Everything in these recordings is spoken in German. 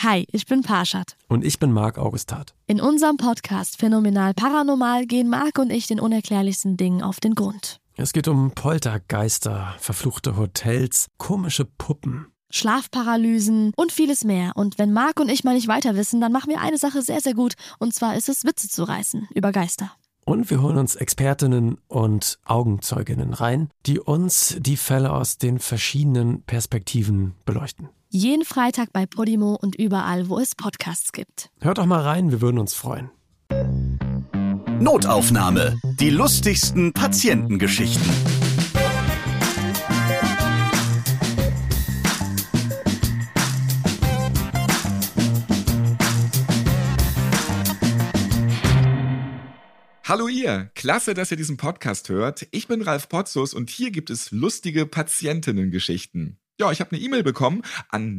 Hi, ich bin Parshad. Und ich bin Marc Augustat. In unserem Podcast Phänomenal Paranormal gehen Marc und ich den unerklärlichsten Dingen auf den Grund. Es geht um Poltergeister, verfluchte Hotels, komische Puppen, Schlafparalysen und vieles mehr. Und wenn Marc und ich mal nicht weiter wissen, dann machen wir eine Sache sehr, sehr gut. Und zwar ist es, Witze zu reißen über Geister. Und wir holen uns Expertinnen und Augenzeuginnen rein, die uns die Fälle aus den verschiedenen Perspektiven beleuchten. Jeden Freitag bei Podimo und überall, wo es Podcasts gibt. Hört doch mal rein, wir würden uns freuen. Notaufnahme. Die lustigsten Patientengeschichten. Hallo ihr, klasse, dass ihr diesen Podcast hört. Ich bin Ralf Potzus und hier gibt es lustige Patientinnengeschichten. Ja, ich habe eine E-Mail bekommen an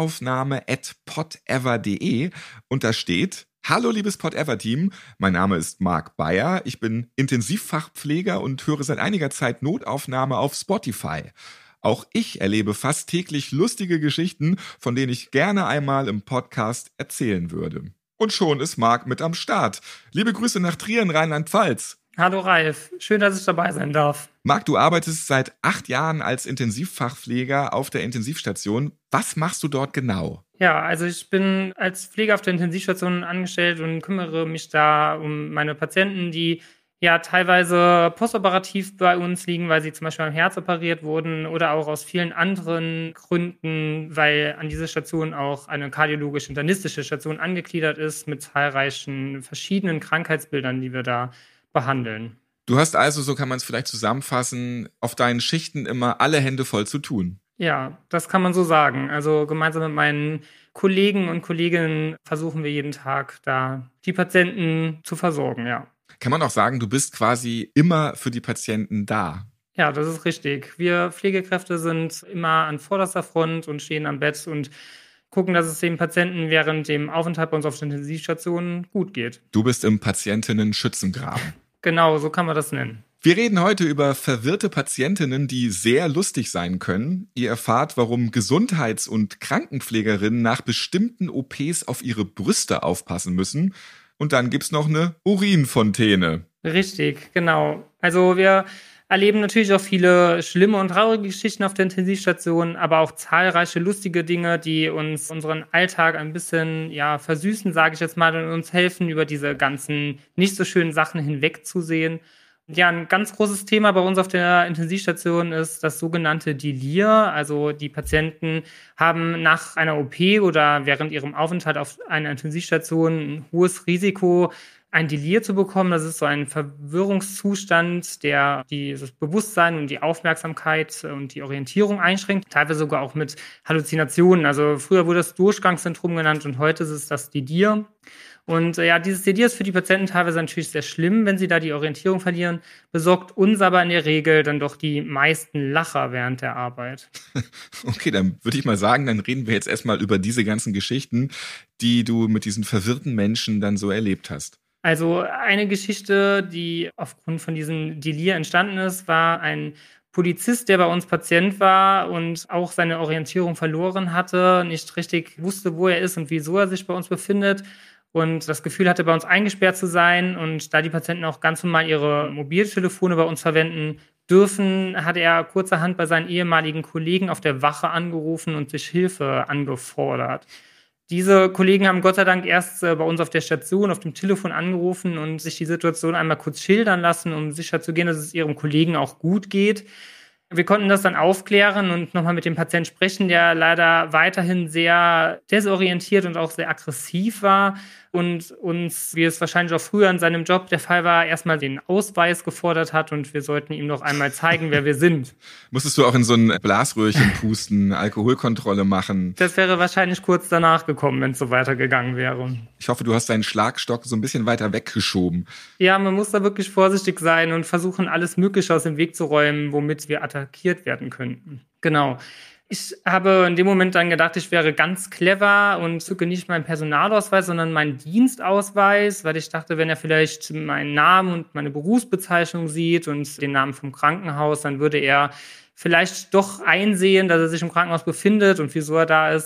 notaufnahme@podever.de und da steht: Hallo liebes Podever-Team, mein Name ist Marc Bayer, ich bin Intensivfachpfleger und höre seit einiger Zeit Notaufnahme auf Spotify. Auch ich erlebe fast täglich lustige Geschichten, von denen ich gerne einmal im Podcast erzählen würde. Und schon ist Marc mit am Start. Liebe Grüße nach Trier in Rheinland-Pfalz. Hallo Ralf, schön, dass ich dabei sein darf. Marc, du arbeitest seit 8 Jahren als Intensivfachpfleger auf der Intensivstation. Was machst du dort genau? Ja, also ich bin als Pfleger auf der Intensivstation angestellt und kümmere mich da um meine Patienten, die ja teilweise postoperativ bei uns liegen, weil sie zum Beispiel am Herz operiert wurden oder auch aus vielen anderen Gründen, weil an dieser Station auch eine kardiologisch-internistische Station angegliedert ist mit zahlreichen verschiedenen Krankheitsbildern, die wir da behandeln. Du hast also, so kann man es vielleicht zusammenfassen, auf deinen Schichten immer alle Hände voll zu tun. Ja, das kann man so sagen. Also gemeinsam mit meinen Kollegen und Kolleginnen versuchen wir jeden Tag da die Patienten zu versorgen, ja. Kann man auch sagen, du bist quasi immer für die Patienten da? Ja, das ist richtig. Wir Pflegekräfte sind immer an vorderster Front und stehen am Bett und gucken, dass es dem Patienten während dem Aufenthalt bei uns auf der Intensivstation gut geht. Du bist im Patientinnen-Schützengraben. Genau, so kann man das nennen. Wir reden heute über verwirrte Patientinnen, die sehr lustig sein können. Ihr erfahrt, warum Gesundheits- und Krankenpflegerinnen nach bestimmten OPs auf ihre Brüste aufpassen müssen. Und dann gibt's noch eine Urinfontäne. Richtig, genau. Also wir erleben natürlich auch viele schlimme und traurige Geschichten auf der Intensivstation, aber auch zahlreiche lustige Dinge, die uns unseren Alltag ein bisschen versüßen, sage ich jetzt mal, und uns helfen, über diese ganzen nicht so schönen Sachen hinwegzusehen. Ja, ein ganz großes Thema bei uns auf der Intensivstation ist das sogenannte Delir. Also die Patienten haben nach einer OP oder während ihrem Aufenthalt auf einer Intensivstation ein hohes Risiko, ein Delir zu bekommen. Das ist so ein Verwirrungszustand, der das Bewusstsein und die Aufmerksamkeit und die Orientierung einschränkt, teilweise sogar auch mit Halluzinationen. Also früher wurde das Durchgangssyndrom genannt und heute ist es das Delir. Und dieses Delir ist für die Patienten teilweise natürlich sehr schlimm, wenn sie da die Orientierung verlieren, besorgt uns aber in der Regel dann doch die meisten Lacher während der Arbeit. Okay, dann würde ich mal sagen, dann reden wir jetzt erstmal über diese ganzen Geschichten, die du mit diesen verwirrten Menschen dann so erlebt hast. Also eine Geschichte, die aufgrund von diesem Delir entstanden ist, war ein Polizist, der bei uns Patient war und auch seine Orientierung verloren hatte, nicht richtig wusste, wo er ist und wieso er sich bei uns befindet. Und das Gefühl hatte, bei uns eingesperrt zu sein. Und da die Patienten auch ganz normal ihre Mobiltelefone bei uns verwenden dürfen, hat er kurzerhand bei seinen ehemaligen Kollegen auf der Wache angerufen und sich Hilfe angefordert. Diese Kollegen haben Gott sei Dank erst bei uns auf der Station, auf dem Telefon angerufen und sich die Situation einmal kurz schildern lassen, um sicherzugehen, dass es ihrem Kollegen auch gut geht. Wir konnten das dann aufklären und nochmal mit dem Patienten sprechen, der leider weiterhin sehr desorientiert und auch sehr aggressiv war und uns, wie es wahrscheinlich auch früher in seinem Job der Fall war, erstmal den Ausweis gefordert hat und wir sollten ihm noch einmal zeigen, wer wir sind. Musstest du auch in so ein Blasröhrchen pusten, Alkoholkontrolle machen? Das wäre wahrscheinlich kurz danach gekommen, wenn es so weitergegangen wäre. Ich hoffe, du hast deinen Schlagstock so ein bisschen weiter weggeschoben. Ja, man muss da wirklich vorsichtig sein und versuchen, alles Mögliche aus dem Weg zu räumen, womit wir attackiert werden könnten. Genau. Ich habe in dem Moment dann gedacht, ich wäre ganz clever und zücke nicht meinen Personalausweis, sondern meinen Dienstausweis, weil ich dachte, wenn er vielleicht meinen Namen und meine Berufsbezeichnung sieht und den Namen vom Krankenhaus, dann würde er vielleicht doch einsehen, dass er sich im Krankenhaus befindet und wieso er da ist.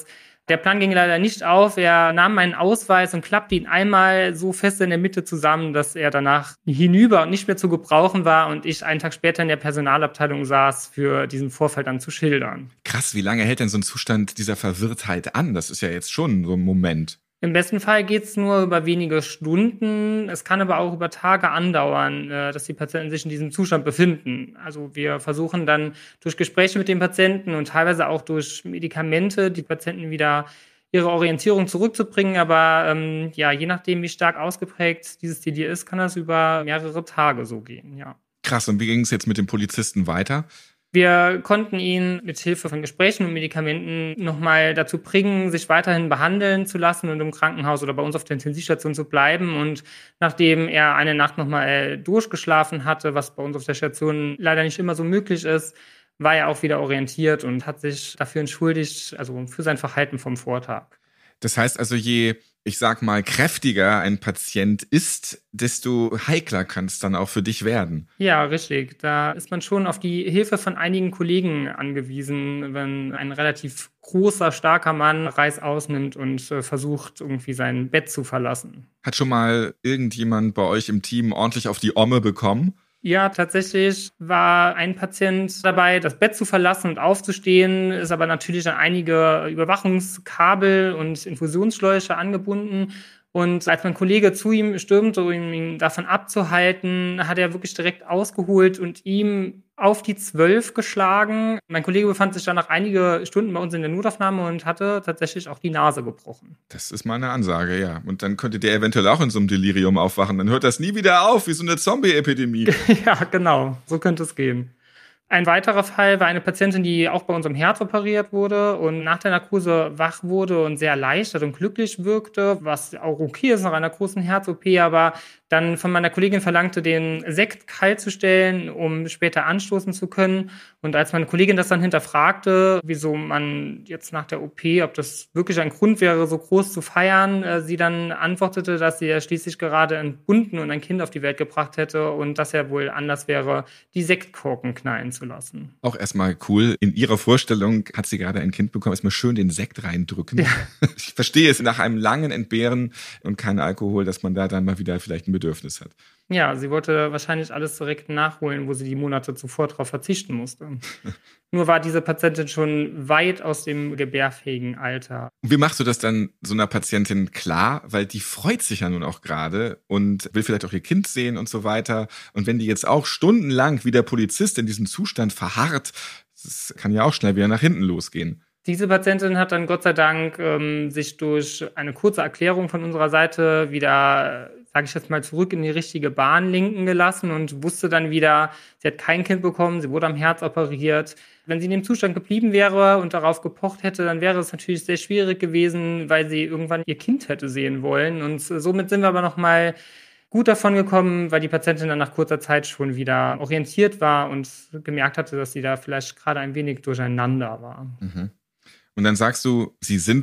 Der Plan ging leider nicht auf. Er nahm meinen Ausweis und klappte ihn einmal so fest in der Mitte zusammen, dass er danach hinüber und nicht mehr zu gebrauchen war und ich einen Tag später in der Personalabteilung saß, für diesen Vorfall dann zu schildern. Krass, wie lange hält denn so ein Zustand dieser Verwirrtheit an? Das ist ja jetzt schon so ein Moment. Im besten Fall geht's nur über wenige Stunden. Es kann aber auch über Tage andauern, dass die Patienten sich in diesem Zustand befinden. Also wir versuchen dann durch Gespräche mit den Patienten und teilweise auch durch Medikamente die Patienten wieder ihre Orientierung zurückzubringen. Aber je nachdem, wie stark ausgeprägt dieses Delir ist, kann das über mehrere Tage so gehen, ja. Krass, und wie ging es jetzt mit dem Polizisten weiter? Wir konnten ihn mit Hilfe von Gesprächen und Medikamenten nochmal dazu bringen, sich weiterhin behandeln zu lassen und im Krankenhaus oder bei uns auf der Intensivstation zu bleiben. Und nachdem er eine Nacht nochmal durchgeschlafen hatte, was bei uns auf der Station leider nicht immer so möglich ist, war er auch wieder orientiert und hat sich dafür entschuldigt, also für sein Verhalten vom Vortag. Das heißt also, je, ich sag mal, kräftiger ein Patient ist, desto heikler kann es dann auch für dich werden. Ja, richtig. Da ist man schon auf die Hilfe von einigen Kollegen angewiesen, wenn ein relativ großer, starker Mann Reißaus nimmt und versucht, irgendwie sein Bett zu verlassen. Hat schon mal irgendjemand bei euch im Team ordentlich auf die Omme bekommen? Ja, tatsächlich war ein Patient dabei, das Bett zu verlassen und aufzustehen, ist aber natürlich an einige Überwachungskabel und Infusionsschläuche angebunden. Und als mein Kollege zu ihm stürmte, um ihn davon abzuhalten, hat er wirklich direkt ausgeholt und ihm auf die 12 geschlagen. Mein Kollege befand sich dann nach einige Stunden bei uns in der Notaufnahme und hatte tatsächlich auch die Nase gebrochen. Das ist mal eine Ansage, ja. Und dann könnte der eventuell auch in so einem Delirium aufwachen. Dann hört das nie wieder auf, wie so eine Zombie-Epidemie. Ja, genau. So könnte es gehen. Ein weiterer Fall war eine Patientin, die auch bei uns am Herz operiert wurde und nach der Narkose wach wurde und sehr erleichtert und glücklich wirkte, was auch okay ist nach einer großen Herz-OP, aber dann von meiner Kollegin verlangte, den Sekt kalt zu stellen, um später anstoßen zu können. Und als meine Kollegin das dann hinterfragte, wieso man jetzt nach der OP, ob das wirklich ein Grund wäre, so groß zu feiern, sie dann antwortete, dass sie ja schließlich gerade entbunden und ein Kind auf die Welt gebracht hätte und dass ja wohl anders wäre, die Sektkorken knallen zu lassen. Auch erstmal cool. In ihrer Vorstellung hat sie gerade ein Kind bekommen, erstmal schön den Sekt reindrücken. Ja. Ich verstehe es nach einem langen Entbehren und kein Alkohol, dass man da dann mal wieder vielleicht ein Bedürfnis hat. Ja, sie wollte wahrscheinlich alles direkt nachholen, wo sie die Monate zuvor darauf verzichten musste. Nur war diese Patientin schon weit aus dem gebärfähigen Alter. Wie machst du das dann so einer Patientin klar? Weil die freut sich ja nun auch gerade und will vielleicht auch ihr Kind sehen und so weiter. Und wenn die jetzt auch stundenlang wie der Polizist in diesem Zustand verharrt, das kann ja auch schnell wieder nach hinten losgehen. Diese Patientin hat dann Gott sei Dank sich durch eine kurze Erklärung von unserer Seite wieder, sage ich jetzt mal, zurück in die richtige Bahn lenken gelassen und wusste dann wieder, sie hat kein Kind bekommen, sie wurde am Herz operiert. Wenn sie in dem Zustand geblieben wäre und darauf gepocht hätte, dann wäre es natürlich sehr schwierig gewesen, weil sie irgendwann ihr Kind hätte sehen wollen. Und somit sind wir aber nochmal gut davon gekommen, weil die Patientin dann nach kurzer Zeit schon wieder orientiert war und gemerkt hatte, dass sie da vielleicht gerade ein wenig durcheinander war. Mhm. Und dann sagst du, sie sind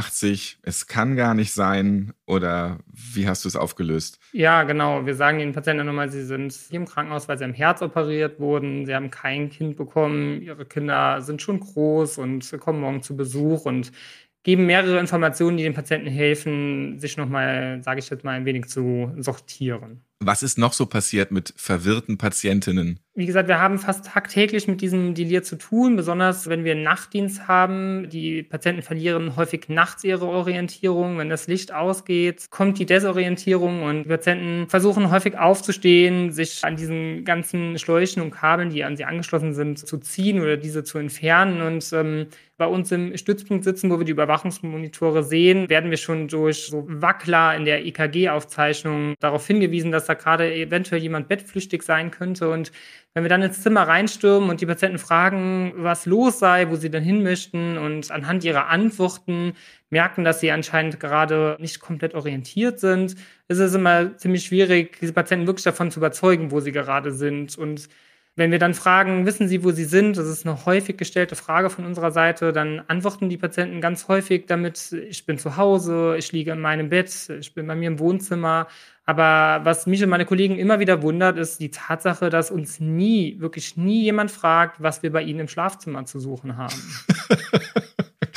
85, es kann gar nicht sein, oder wie hast du es aufgelöst? Ja, genau. Wir sagen den Patienten nochmal, sie sind hier im Krankenhaus, weil sie am Herz operiert wurden. Sie haben kein Kind bekommen. Ihre Kinder sind schon groß und kommen morgen zu Besuch und geben mehrere Informationen, die den Patienten helfen, sich nochmal, sage ich jetzt mal, ein wenig zu sortieren. Was ist noch so passiert mit verwirrten Patientinnen? Wie gesagt, wir haben fast tagtäglich mit diesem Delir zu tun, besonders wenn wir Nachtdienst haben. Die Patienten verlieren häufig nachts ihre Orientierung. Wenn das Licht ausgeht, kommt die Desorientierung und die Patienten versuchen häufig aufzustehen, sich an diesen ganzen Schläuchen und Kabeln, die an sie angeschlossen sind, zu ziehen oder diese zu entfernen. Und bei uns im Stützpunkt sitzen, wo wir die Überwachungsmonitore sehen, werden wir schon durch so Wackler in der EKG-Aufzeichnung darauf hingewiesen, dass da gerade eventuell jemand bettflüchtig sein könnte. Und wenn wir dann ins Zimmer reinstürmen und die Patienten fragen, was los sei, wo sie denn hin möchten und anhand ihrer Antworten merken, dass sie anscheinend gerade nicht komplett orientiert sind, ist es immer ziemlich schwierig, diese Patienten wirklich davon zu überzeugen, wo sie gerade sind. Und wenn wir dann fragen, wissen Sie, wo Sie sind? Das ist eine häufig gestellte Frage von unserer Seite. Dann antworten die Patienten ganz häufig damit, ich bin zu Hause, ich liege in meinem Bett, ich bin bei mir im Wohnzimmer. Aber was mich und meine Kollegen immer wieder wundert, ist die Tatsache, dass uns wirklich nie jemand fragt, was wir bei ihnen im Schlafzimmer zu suchen haben. Dann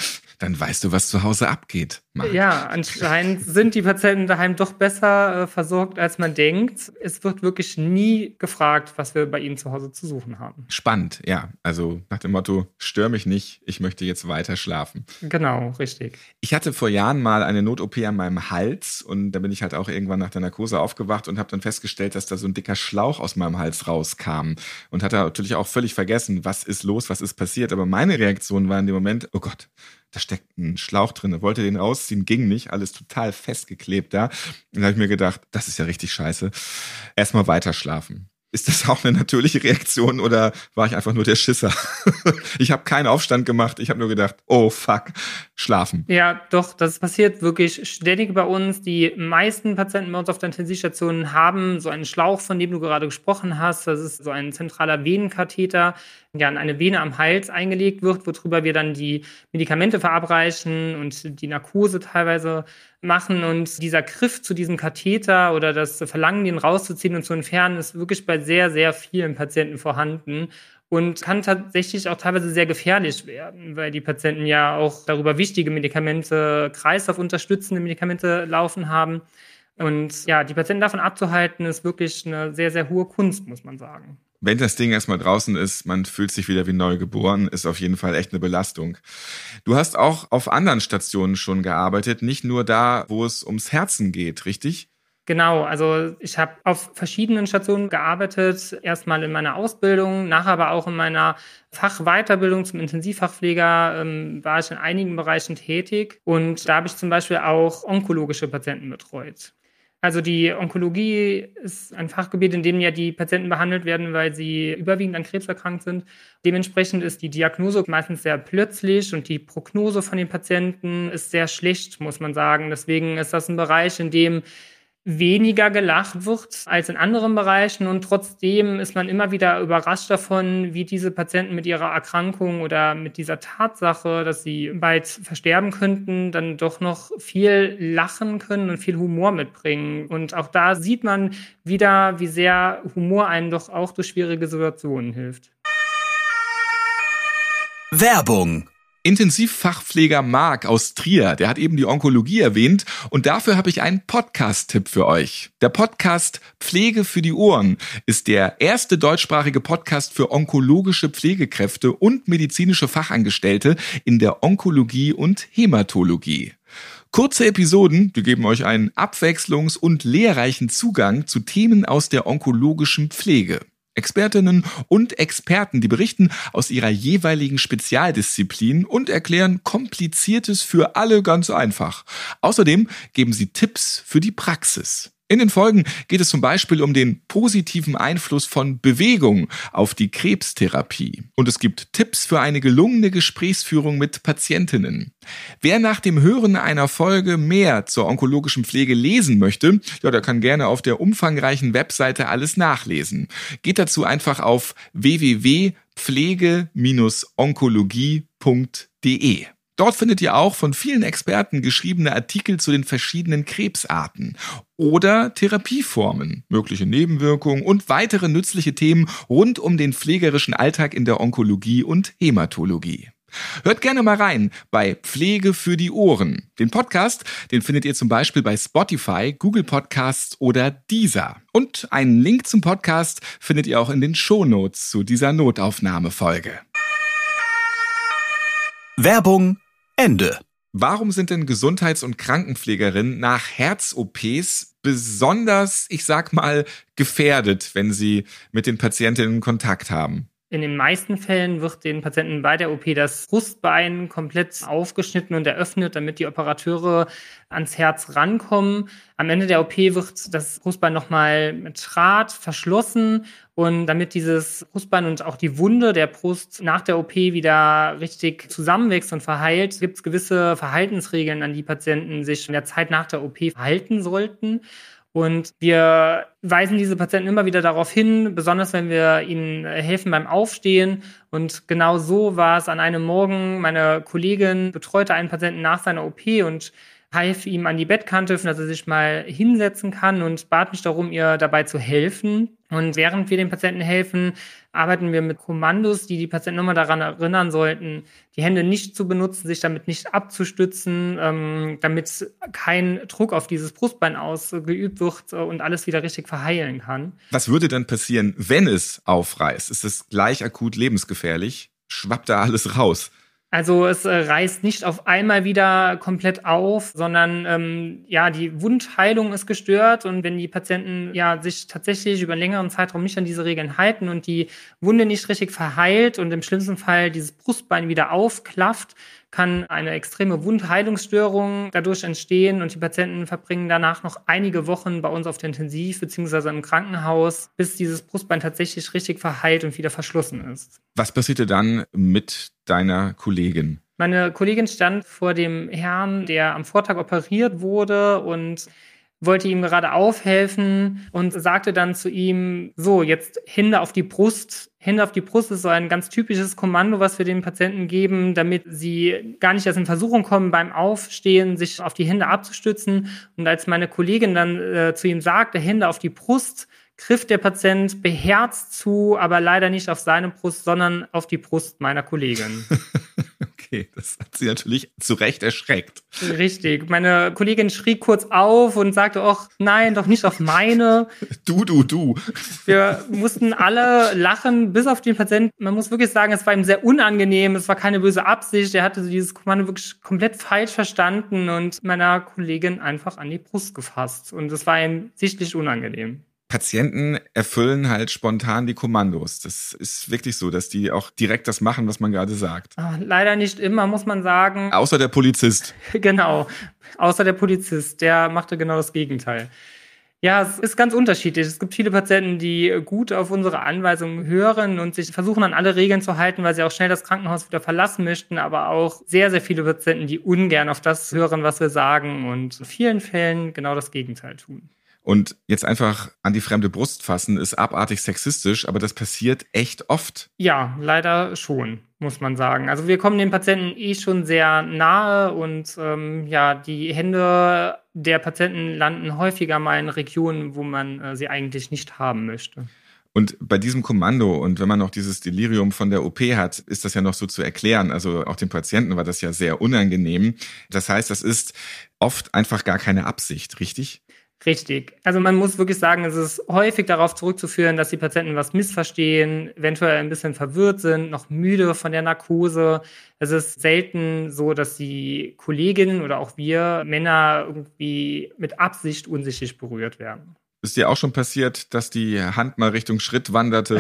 Dann weißt du, was zu Hause abgeht, Marc. Ja, anscheinend sind die Patienten daheim doch besser versorgt, als man denkt. Es wird wirklich nie gefragt, was wir bei ihnen zu Hause zu suchen haben. Spannend, ja. Also nach dem Motto, stör mich nicht, ich möchte jetzt weiter schlafen. Genau, richtig. Ich hatte vor Jahren mal eine Not-OP an meinem Hals und da bin ich halt auch irgendwann nach der Narkose aufgewacht und habe dann festgestellt, dass da so ein dicker Schlauch aus meinem Hals rauskam und hatte natürlich auch völlig vergessen, was ist los, was ist passiert. Aber meine Reaktion war in dem Moment, oh Gott, da steckt ein Schlauch drin. Wollte den rausziehen, ging nicht, alles total festgeklebt da. Und dann habe ich mir gedacht, das ist ja richtig scheiße. Erstmal weiter schlafen. Ist das auch eine natürliche Reaktion oder war ich einfach nur der Schisser? Ich habe keinen Aufstand gemacht, ich habe nur gedacht, oh fuck, schlafen. Ja, doch, das passiert wirklich ständig bei uns. Die meisten Patienten bei uns auf der Intensivstation haben so einen Schlauch, von dem du gerade gesprochen hast. Das ist so ein zentraler Venenkatheter, der an eine Vene am Hals eingelegt wird, worüber wir dann die Medikamente verabreichen und die Narkose teilweise machen. Und dieser Griff zu diesem Katheter oder das Verlangen, den rauszuziehen und zu entfernen, ist wirklich bei sehr, sehr vielen Patienten vorhanden und kann tatsächlich auch teilweise sehr gefährlich werden, weil die Patienten ja auch darüber wichtige Medikamente, kreislaufunterstützende Medikamente laufen haben. Und ja, die Patienten davon abzuhalten, ist wirklich eine sehr, sehr hohe Kunst, muss man sagen. Wenn das Ding erstmal draußen ist, man fühlt sich wieder wie neu geboren, ist auf jeden Fall echt eine Belastung. Du hast auch auf anderen Stationen schon gearbeitet, nicht nur da, wo es ums Herzen geht, richtig? Genau, also ich habe auf verschiedenen Stationen gearbeitet, erstmal in meiner Ausbildung, nachher aber auch in meiner Fachweiterbildung zum Intensivfachpfleger war ich in einigen Bereichen tätig und da habe ich zum Beispiel auch onkologische Patienten betreut. Also die Onkologie ist ein Fachgebiet, in dem ja die Patienten behandelt werden, weil sie überwiegend an Krebs erkrankt sind. Dementsprechend ist die Diagnose meistens sehr plötzlich und die Prognose von den Patienten ist sehr schlecht, muss man sagen. Deswegen ist das ein Bereich, in dem weniger gelacht wird als in anderen Bereichen und trotzdem ist man immer wieder überrascht davon, wie diese Patienten mit ihrer Erkrankung oder mit dieser Tatsache, dass sie bald versterben könnten, dann doch noch viel lachen können und viel Humor mitbringen. Und auch da sieht man wieder, wie sehr Humor einem doch auch durch schwierige Situationen hilft. Werbung. Intensivfachpfleger Marc aus Trier, der hat eben die Onkologie erwähnt und dafür habe ich einen Podcast-Tipp für euch. Der Podcast Pflege für die Ohren ist der erste deutschsprachige Podcast für onkologische Pflegekräfte und medizinische Fachangestellte in der Onkologie und Hämatologie. Kurze Episoden, die geben euch einen abwechslungs- und lehrreichen Zugang zu Themen aus der onkologischen Pflege. Expertinnen und Experten, die berichten aus ihrer jeweiligen Spezialdisziplin und erklären Kompliziertes für alle ganz einfach. Außerdem geben sie Tipps für die Praxis. In den Folgen geht es zum Beispiel um den positiven Einfluss von Bewegung auf die Krebstherapie. Und es gibt Tipps für eine gelungene Gesprächsführung mit Patientinnen. Wer nach dem Hören einer Folge mehr zur onkologischen Pflege lesen möchte, ja, der kann gerne auf der umfangreichen Webseite alles nachlesen. Geht dazu einfach auf www.pflege-onkologie.de. Dort findet ihr auch von vielen Experten geschriebene Artikel zu den verschiedenen Krebsarten oder Therapieformen, mögliche Nebenwirkungen und weitere nützliche Themen rund um den pflegerischen Alltag in der Onkologie und Hämatologie. Hört gerne mal rein bei Pflege für die Ohren. Den Podcast, den findet ihr zum Beispiel bei Spotify, Google Podcasts oder Deezer. Und einen Link zum Podcast findet ihr auch in den Shownotes zu dieser Notaufnahmefolge. Werbung Ende. Warum sind denn Gesundheits- und Krankenpflegerinnen nach Herz-OPs besonders, ich sag mal, gefährdet, wenn sie mit den Patientinnen Kontakt haben? In den meisten Fällen wird den Patienten bei der OP das Brustbein komplett aufgeschnitten und eröffnet, damit die Operateure ans Herz rankommen. Am Ende der OP wird das Brustbein nochmal mit Draht verschlossen und damit dieses Brustbein und auch die Wunde der Brust nach der OP wieder richtig zusammenwächst und verheilt, gibt es gewisse Verhaltensregeln, an die Patienten sich in der Zeit nach der OP verhalten sollten. Und wir weisen diese Patienten immer wieder darauf hin, besonders wenn wir ihnen helfen beim Aufstehen. Und genau so war es an einem Morgen. Meine Kollegin betreute einen Patienten nach seiner OP und half ihm an die Bettkante, dass er sich mal hinsetzen kann und bat mich darum, ihr dabei zu helfen. Und während wir dem Patienten helfen, arbeiten wir mit Kommandos, die Patienten nochmal daran erinnern sollten, die Hände nicht zu benutzen, sich damit nicht abzustützen, damit kein Druck auf dieses Brustbein ausgeübt wird und alles wieder richtig verheilen kann. Was würde dann passieren, wenn es aufreißt? Ist es gleich akut lebensgefährlich? Schwappt da alles raus? Also es reißt nicht auf einmal wieder komplett auf, sondern die Wundheilung ist gestört, und wenn die Patienten sich tatsächlich über einen längeren Zeitraum nicht an diese Regeln halten und die Wunde nicht richtig verheilt und im schlimmsten Fall dieses Brustbein wieder aufklafft, kann eine extreme Wundheilungsstörung dadurch entstehen, und die Patienten verbringen danach noch einige Wochen bei uns auf der Intensiv bzw. im Krankenhaus, bis dieses Brustbein tatsächlich richtig verheilt und wieder verschlossen ist. Was passierte dann mit deiner Kollegin? Meine Kollegin stand vor dem Herrn, der am Vortag operiert wurde, und wollte ihm gerade aufhelfen und sagte dann zu ihm: So, jetzt Hände auf die Brust. Hände auf die Brust ist so ein ganz typisches Kommando, was wir den Patienten geben, damit sie gar nicht erst in Versuchung kommen, beim Aufstehen sich auf die Hände abzustützen. Und als meine Kollegin dann zu ihm sagte, Hände auf die Brust, griff der Patient beherzt zu, aber leider nicht auf seine Brust, sondern auf die Brust meiner Kollegin. Okay, das hat sie natürlich zu Recht erschreckt. Richtig. Meine Kollegin schrie kurz auf und sagte: Och, nein, doch nicht auf meine. Du. Wir mussten alle lachen, bis auf den Patienten. Man muss wirklich sagen, es war ihm sehr unangenehm. Es war keine böse Absicht. Er hatte dieses Kommando wirklich komplett falsch verstanden und meiner Kollegin einfach an die Brust gefasst. Und es war ihm sichtlich unangenehm. Patienten erfüllen halt spontan die Kommandos. Das ist wirklich so, dass die auch direkt das machen, was man gerade sagt. Leider nicht immer, muss man sagen. Außer der Polizist. Genau, außer der Polizist. Der machte genau das Gegenteil. Ja, es ist ganz unterschiedlich. Es gibt viele Patienten, die gut auf unsere Anweisungen hören und sich versuchen, an alle Regeln zu halten, weil sie auch schnell das Krankenhaus wieder verlassen möchten, aber auch sehr, sehr viele Patienten, die ungern auf das hören, was wir sagen, und in vielen Fällen genau das Gegenteil tun. Und jetzt einfach an die fremde Brust fassen, ist abartig sexistisch, aber das passiert echt oft. Ja, leider schon, muss man sagen. Also wir kommen den Patienten schon sehr nahe, und die Hände der Patienten landen häufiger mal in Regionen, wo man sie eigentlich nicht haben möchte. Und bei diesem Kommando, und wenn man noch dieses Delirium von der OP hat, ist das ja noch so zu erklären. Also auch dem Patienten war das ja sehr unangenehm. Das heißt, das ist oft einfach gar keine Absicht, richtig? Richtig. Also man muss wirklich sagen, es ist häufig darauf zurückzuführen, dass die Patienten was missverstehen, eventuell ein bisschen verwirrt sind, noch müde von der Narkose. Es ist selten so, dass die Kolleginnen oder auch wir Männer irgendwie mit Absicht unsichtlich berührt werden. Ist dir auch schon passiert, dass die Hand mal Richtung Schritt wanderte?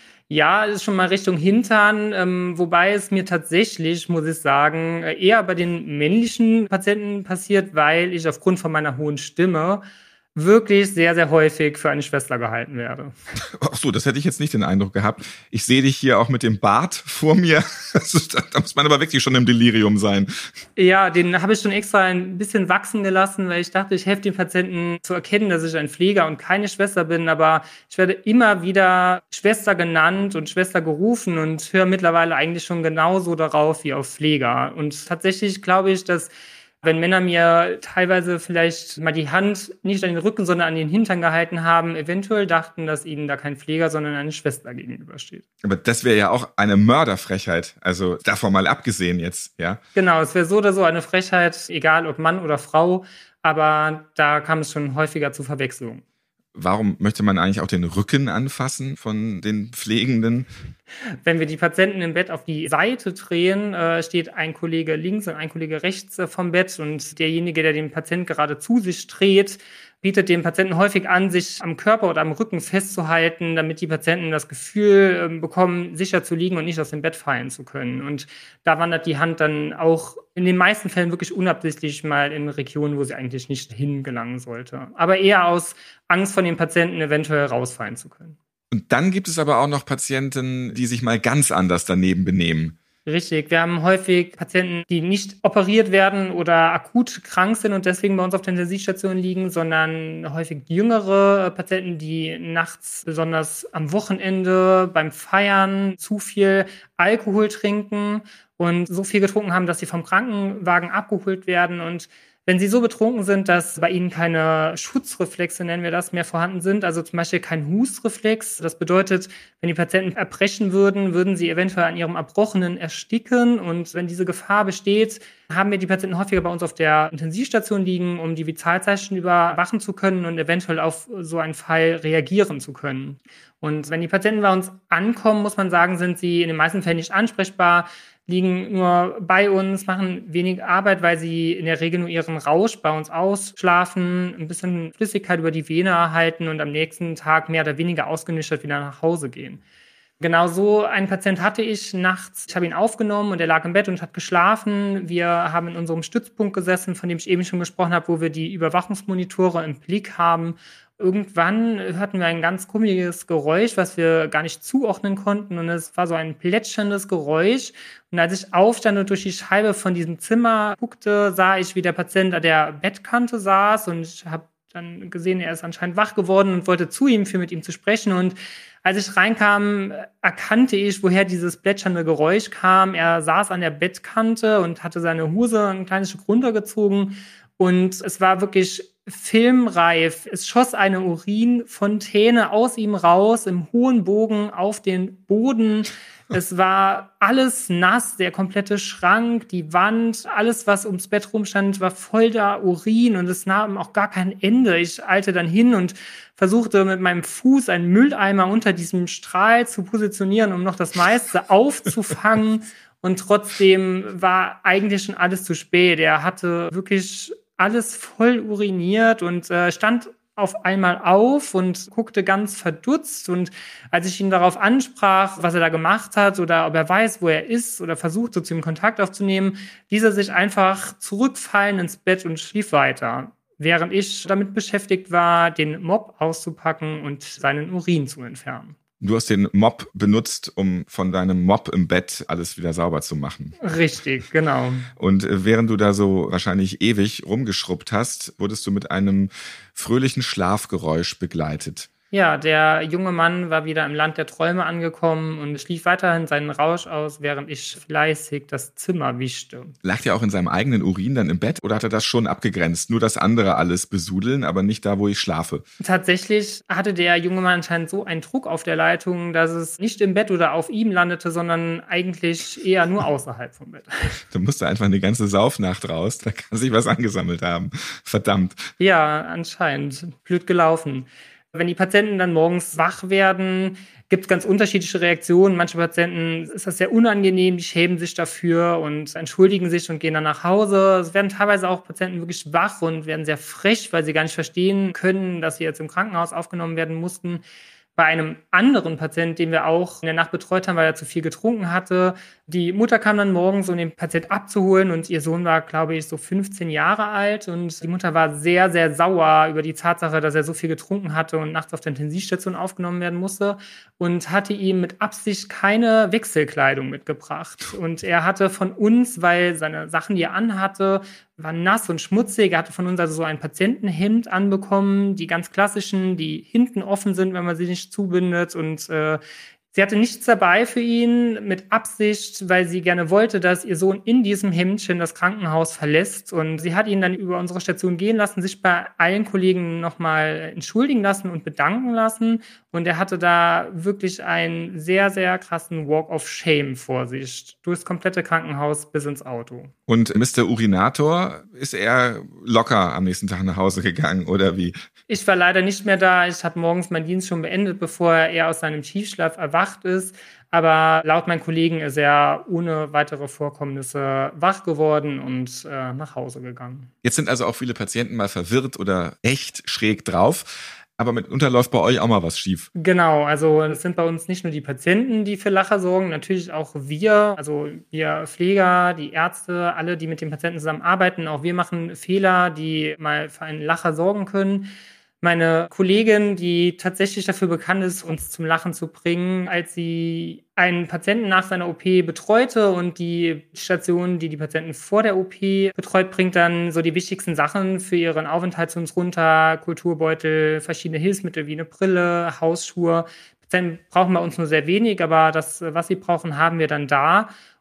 Ja, es ist schon mal Richtung Hintern, wobei es mir tatsächlich, muss ich sagen, eher bei den männlichen Patienten passiert, weil ich aufgrund von meiner hohen Stimme wirklich sehr, sehr häufig für eine Schwester gehalten werde. Ach so, das hätte ich jetzt nicht den Eindruck gehabt. Ich sehe dich hier auch mit dem Bart vor mir. Da muss man aber wirklich schon im Delirium sein. Ja, den habe ich schon extra ein bisschen wachsen gelassen, weil ich dachte, ich helfe den Patienten zu erkennen, dass ich ein Pfleger und keine Schwester bin. Aber ich werde immer wieder Schwester genannt und Schwester gerufen und höre mittlerweile eigentlich schon genauso darauf wie auf Pfleger. Und tatsächlich glaube ich, dass wenn Männer mir teilweise vielleicht mal die Hand nicht an den Rücken, sondern an den Hintern gehalten haben, eventuell dachten, dass ihnen da kein Pfleger, sondern eine Schwester gegenübersteht. Aber das wäre ja auch eine Mörderfrechheit, also davon mal abgesehen jetzt, ja? Genau, es wäre so oder so eine Frechheit, egal ob Mann oder Frau, aber da kam es schon häufiger zu Verwechslungen. Warum möchte man eigentlich auch den Rücken anfassen von den Pflegenden? Wenn wir die Patienten im Bett auf die Seite drehen, steht ein Kollege links und ein Kollege rechts vom Bett, und derjenige, der den Patienten gerade zu sich dreht, bietet dem Patienten häufig an, sich am Körper oder am Rücken festzuhalten, damit die Patienten das Gefühl bekommen, sicher zu liegen und nicht aus dem Bett fallen zu können. Und da wandert die Hand dann auch in den meisten Fällen wirklich unabsichtlich mal in Regionen, wo sie eigentlich nicht hingelangen sollte. Aber eher aus Angst von den Patienten eventuell rausfallen zu können. Und dann gibt es aber auch noch Patienten, die sich mal ganz anders daneben benehmen. Richtig. Wir haben häufig Patienten, die nicht operiert werden oder akut krank sind und deswegen bei uns auf der Intensivstation liegen, sondern häufig jüngere Patienten, die nachts, besonders am Wochenende, beim Feiern zu viel Alkohol trinken und so viel getrunken haben, dass sie vom Krankenwagen abgeholt werden. Und Wenn sie so betrunken sind, dass bei ihnen keine Schutzreflexe, nennen wir das, mehr vorhanden sind, also zum Beispiel kein Hustreflex. Das bedeutet, wenn die Patienten erbrechen würden, würden sie eventuell an ihrem Erbrochenen ersticken. Und wenn diese Gefahr besteht, haben wir die Patienten häufiger bei uns auf der Intensivstation liegen, um die Vitalzeichen überwachen zu können und eventuell auf so einen Fall reagieren zu können. Und wenn die Patienten bei uns ankommen, muss man sagen, sind sie in den meisten Fällen nicht ansprechbar, liegen nur bei uns, machen wenig Arbeit, weil sie in der Regel nur ihren Rausch bei uns ausschlafen, ein bisschen Flüssigkeit über die Vene erhalten und am nächsten Tag mehr oder weniger ausgenüchtert wieder nach Hause gehen. Genau so einen Patient hatte ich nachts. Ich habe ihn aufgenommen und er lag im Bett und hat geschlafen. Wir haben in unserem Stützpunkt gesessen, von dem ich eben schon gesprochen habe, wo wir die Überwachungsmonitore im Blick haben. Irgendwann hörten wir ein ganz komisches Geräusch, was wir gar nicht zuordnen konnten. Und es war so ein plätscherndes Geräusch. Und als ich aufstand und durch die Scheibe von diesem Zimmer guckte, sah ich, wie der Patient an der Bettkante saß. Und ich habe dann gesehen, er ist anscheinend wach geworden und wollte zu ihm, mit ihm zu sprechen. Und als ich reinkam, erkannte ich, woher dieses plätschernde Geräusch kam. Er saß an der Bettkante und hatte seine Hose ein kleines Stück runtergezogen. Und es war wirklich filmreif. Es schoss eine Urinfontäne aus ihm raus, im hohen Bogen auf den Boden. Es war alles nass, der komplette Schrank, die Wand, alles, was ums Bett rumstand, war voll da Urin und es nahm auch gar kein Ende. Ich eilte dann hin und versuchte mit meinem Fuß einen Mülleimer unter diesem Strahl zu positionieren, um noch das meiste aufzufangen. Und trotzdem war eigentlich schon alles zu spät. Er hatte wirklich alles voll uriniert und stand auf einmal auf und guckte ganz verdutzt. Und als ich ihn darauf ansprach, was er da gemacht hat oder ob er weiß, wo er ist oder versuchte, zu ihm Kontakt aufzunehmen, ließ er sich einfach zurückfallen ins Bett und schlief weiter, während ich damit beschäftigt war, den Mopp auszupacken und seinen Urin zu entfernen. Du hast den Mopp benutzt, um von deinem Mopp im Bett alles wieder sauber zu machen. Richtig, genau. Und während du da so wahrscheinlich ewig rumgeschrubbt hast, wurdest du mit einem fröhlichen Schlafgeräusch begleitet. Ja, der junge Mann war wieder im Land der Träume angekommen und schlief weiterhin seinen Rausch aus, während ich fleißig das Zimmer wischte. Lag der auch in seinem eigenen Urin dann im Bett oder hat er das schon abgegrenzt? Nur das andere alles besudeln, aber nicht da, wo ich schlafe. Tatsächlich hatte der junge Mann anscheinend so einen Druck auf der Leitung, dass es nicht im Bett oder auf ihm landete, sondern eigentlich eher nur außerhalb vom Bett. Du musst da einfach eine ganze Saufnacht raus, da kann sich was angesammelt haben. Verdammt. Ja, anscheinend. Blöd gelaufen. Wenn die Patienten dann morgens wach werden, gibt es ganz unterschiedliche Reaktionen. Manche Patienten ist das sehr unangenehm, die schämen sich dafür und entschuldigen sich und gehen dann nach Hause. Es werden teilweise auch Patienten wirklich wach und werden sehr frech, weil sie gar nicht verstehen können, dass sie jetzt im Krankenhaus aufgenommen werden mussten. Bei einem anderen Patienten, den wir auch in der Nacht betreut haben, weil er zu viel getrunken hatte, die Mutter kam dann morgens, um den Patienten abzuholen und ihr Sohn war, glaube ich, so 15 Jahre alt und die Mutter war sehr, sehr sauer über die Tatsache, dass er so viel getrunken hatte und nachts auf der Intensivstation aufgenommen werden musste und hatte ihm mit Absicht keine Wechselkleidung mitgebracht. Und er hatte von uns, weil seine Sachen, die er anhatte, waren nass und schmutzig. Er hatte von uns also so ein Patientenhemd anbekommen, die ganz klassischen, die hinten offen sind, wenn man sie nicht zubindet. Und sie hatte nichts dabei für ihn mit Absicht, weil sie gerne wollte, dass ihr Sohn in diesem Hemdchen das Krankenhaus verlässt. Und sie hat ihn dann über unsere Station gehen lassen, sich bei allen Kollegen nochmal entschuldigen lassen und bedanken lassen. Und er hatte da wirklich einen sehr, sehr krassen Walk of Shame vor sich. Durchs komplette Krankenhaus bis ins Auto. Und Mr. Urinator, ist er locker am nächsten Tag nach Hause gegangen oder wie? Ich war leider nicht mehr da. Ich habe morgens meinen Dienst schon beendet, bevor er aus seinem Tiefschlaf erwacht ist. Aber laut meinen Kollegen ist er ohne weitere Vorkommnisse wach geworden und nach Hause gegangen. Jetzt sind also auch viele Patienten mal verwirrt oder echt schräg drauf. Aber mitunter läuft bei euch auch mal was schief. Genau, also es sind bei uns nicht nur die Patienten, die für Lacher sorgen, natürlich auch wir, also wir Pfleger, die Ärzte, alle, die mit den Patienten zusammenarbeiten. Auch wir machen Fehler, die mal für einen Lacher sorgen können. Meine Kollegin, die tatsächlich dafür bekannt ist, uns zum Lachen zu bringen, als sie einen Patienten nach seiner OP betreute und die Station, die die Patienten vor der OP betreut, bringt dann so die wichtigsten Sachen für ihren Aufenthalt zu uns runter, Kulturbeutel, verschiedene Hilfsmittel wie eine Brille, Hausschuhe. Patienten brauchen bei uns nur sehr wenig, aber das, was sie brauchen, haben wir dann da.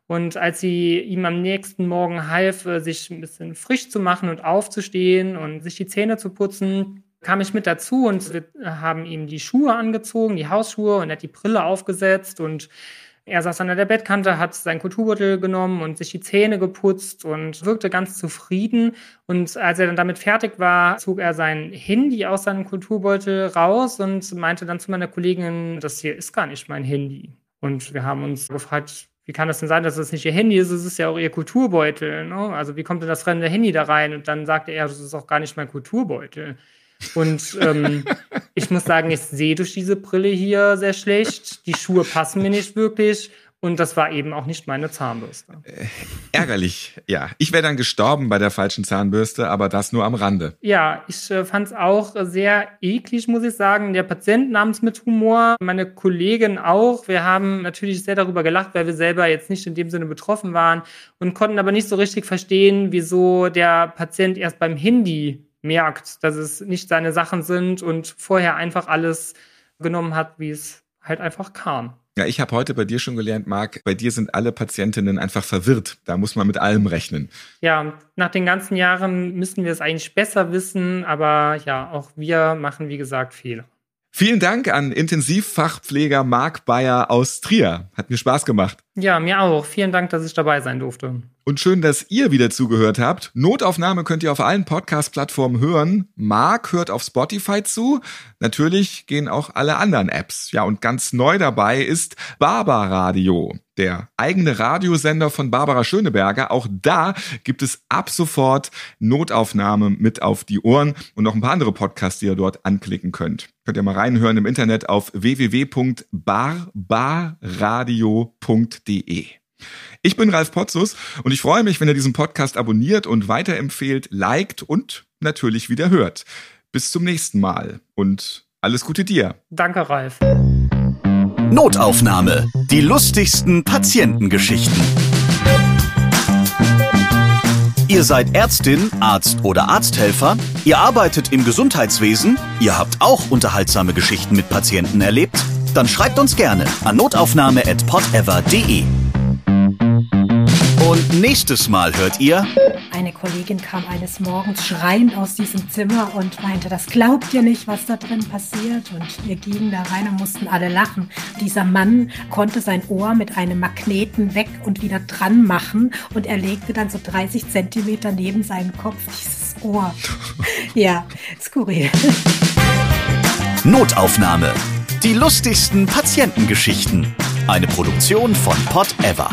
Und als sie ihm am nächsten Morgen half, sich ein bisschen frisch zu machen und aufzustehen und sich die Zähne zu putzen, kam ich mit dazu und wir haben ihm die Schuhe angezogen, die Hausschuhe, und er hat die Brille aufgesetzt und er saß an der Bettkante, hat seinen Kulturbeutel genommen und sich die Zähne geputzt und wirkte ganz zufrieden. Und als er dann damit fertig war, zog er sein Handy aus seinem Kulturbeutel raus und meinte dann zu meiner Kollegin, das hier ist gar nicht mein Handy. Und wir haben uns gefragt, wie kann das denn sein, dass das nicht ihr Handy ist? Es ist ja auch ihr Kulturbeutel, ne? Also wie kommt denn das fremde Handy da rein? Und dann sagte er, das ist auch gar nicht mein Kulturbeutel. Und ich muss sagen, ich sehe durch diese Brille hier sehr schlecht. Die Schuhe passen mir nicht wirklich. Und das war eben auch nicht meine Zahnbürste. Ärgerlich, ja. Ich wäre dann gestorben bei der falschen Zahnbürste, aber das nur am Rande. Ja, ich fand es auch sehr eklig, muss ich sagen. Der Patient nahm es mit Humor, meine Kollegin auch. Wir haben natürlich sehr darüber gelacht, weil wir selber jetzt nicht in dem Sinne betroffen waren und konnten aber nicht so richtig verstehen, wieso der Patient erst beim Handy merkt, dass es nicht seine Sachen sind und vorher einfach alles genommen hat, wie es halt einfach kam. Ja, ich habe heute bei dir schon gelernt, Marc, bei dir sind alle Patientinnen einfach verwirrt. Da muss man mit allem rechnen. Ja, nach den ganzen Jahren müssen wir es eigentlich besser wissen, aber ja, auch wir machen, wie gesagt, Fehler. Vielen Dank an Intensivfachpfleger Marc Bayer aus Trier. Hat mir Spaß gemacht. Ja, mir auch. Vielen Dank, dass ich dabei sein durfte. Und schön, dass ihr wieder zugehört habt. Notaufnahme könnt ihr auf allen Podcast-Plattformen hören. Marc hört auf Spotify zu. Natürlich gehen auch alle anderen Apps. Ja, und ganz neu dabei ist Barbaradio, der eigene Radiosender von Barbara Schöneberger. Auch da gibt es ab sofort Notaufnahme mit auf die Ohren und noch ein paar andere Podcasts, die ihr dort anklicken könnt. Könnt ihr mal reinhören im Internet auf www.barbaradio.de. Ich bin Ralf Potzus und ich freue mich, wenn ihr diesen Podcast abonniert und weiterempfehlt, liked und natürlich wieder hört. Bis zum nächsten Mal und alles Gute dir. Danke, Ralf. Notaufnahme. Die lustigsten Patientengeschichten. Ihr seid Ärztin, Arzt oder Arzthelfer? Ihr arbeitet im Gesundheitswesen? Ihr habt auch unterhaltsame Geschichten mit Patienten erlebt? Dann schreibt uns gerne an notaufnahme@podever.de. Und nächstes Mal hört ihr: Eine Kollegin kam eines Morgens schreiend aus diesem Zimmer und meinte, das glaubt ihr nicht, was da drin passiert. Und wir gingen da rein und mussten alle lachen. Dieser Mann konnte sein Ohr mit einem Magneten weg und wieder dran machen und er legte dann so 30 Zentimeter neben seinen Kopf dieses Ohr. Ja, skurril. Notaufnahme. Die lustigsten Patientengeschichten. Eine Produktion von Podever.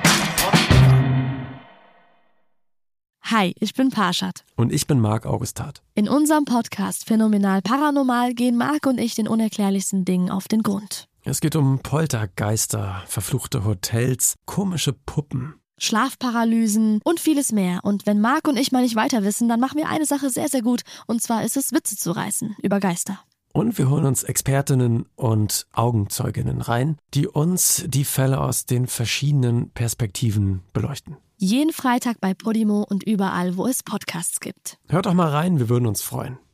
Hi, ich bin Parshad. Und ich bin Marc Augustat. In unserem Podcast Phänomenal Paranormal gehen Marc und ich den unerklärlichsten Dingen auf den Grund. Es geht um Poltergeister, verfluchte Hotels, komische Puppen, Schlafparalysen und vieles mehr. Und wenn Marc und ich mal nicht weiter wissen, dann machen wir eine Sache sehr, sehr gut. Und zwar ist es, Witze zu reißen über Geister. Und wir holen uns Expertinnen und Augenzeuginnen rein, die uns die Fälle aus den verschiedenen Perspektiven beleuchten. Jeden Freitag bei Podimo und überall, wo es Podcasts gibt. Hört doch mal rein, wir würden uns freuen.